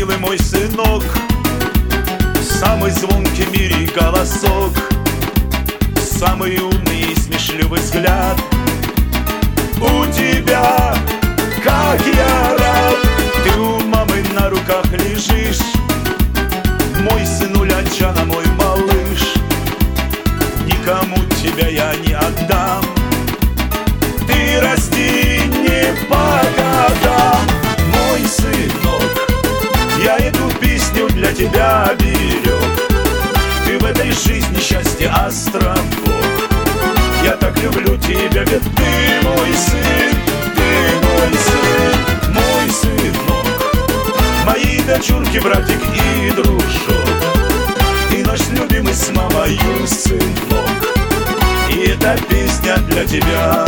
милый мой сынок, самый звонкий в мире голосок, самый умный и смешливый взгляд. У тебя, как я рад, ты у мамы на руках лежишь, мой сынуля Джана, мой малыш. Никому тебя я не отдам, ты расти не по годам. Мой сынок, я эту песню для тебя берег, ты в этой жизни счастье островок. Я так люблю тебя, ведь ты мой сын, ты мой сын, мой сынок, мои дочурки, братик и дружок, ты наш любимый с мамою сынок, и эта песня для тебя.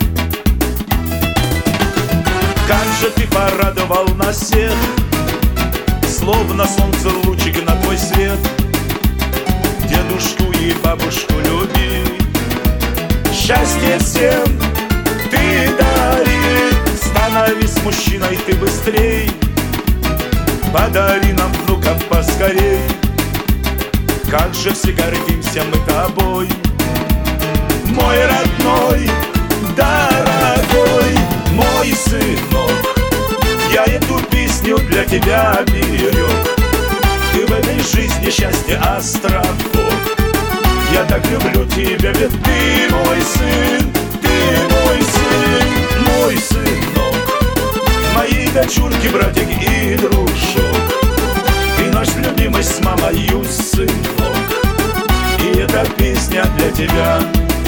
Как же ты порадовал нас всех, словно солнце лучик на твой свет. Дедушку и бабушку люби, счастье всем ты дари. Становись мужчиной ты быстрей, подари нам внуков поскорей. Как же все гордимся мы тобой, мой родной, дорогой, мой сынок. Я эту песню для тебя берег, ты в этой жизни счастье островок. Я так люблю тебя, ведь ты мой сын, ты мой сын, мой сынок, мои дочурки, братик и дружок, ты наш любимый с мамою сынок, и эта песня для тебя.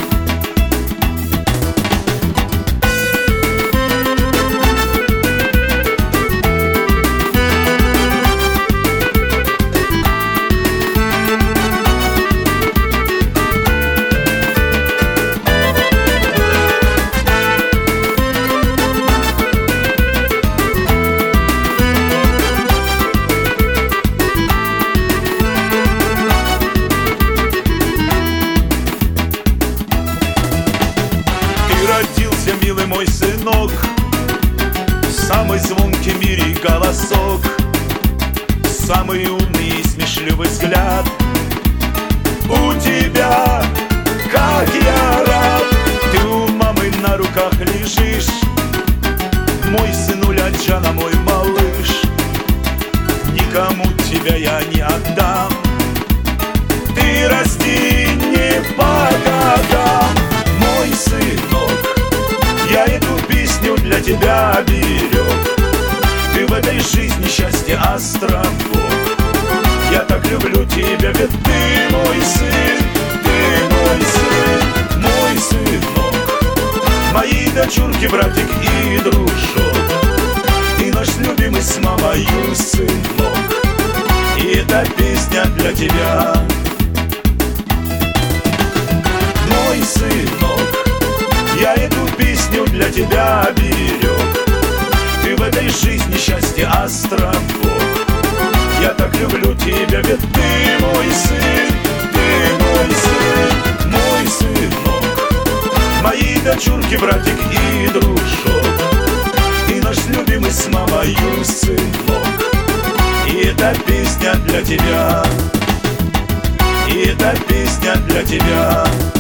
Родился, милый мой сынок, самый звонкий в мире голосок, самый умный и смешливый взгляд. У тебя, как я рад, ты у мамы на руках лежишь, мой сынуля Джана, мой малыш. Никому тебя я не отдам, ты расти не по годам. Мой сынок, я эту песню для тебя берег, ты в этой жизни счастье островок. Я так люблю тебя, ведь ты мой сын, ты мой сын, мой сынок, мои дочурки, братик и дружок, ты наш любимый с мамою сынок, и эта песня для тебя. Мой сынок, я эту песню для тебя берег, ты в этой жизни счастье островок. Я так люблю тебя, ведь ты мой сын, ты мой сын, мой сынок, мои дочурки, братик и дружок, ты наш любимый с мамою сынок, и эта песня для тебя, и эта песня для тебя.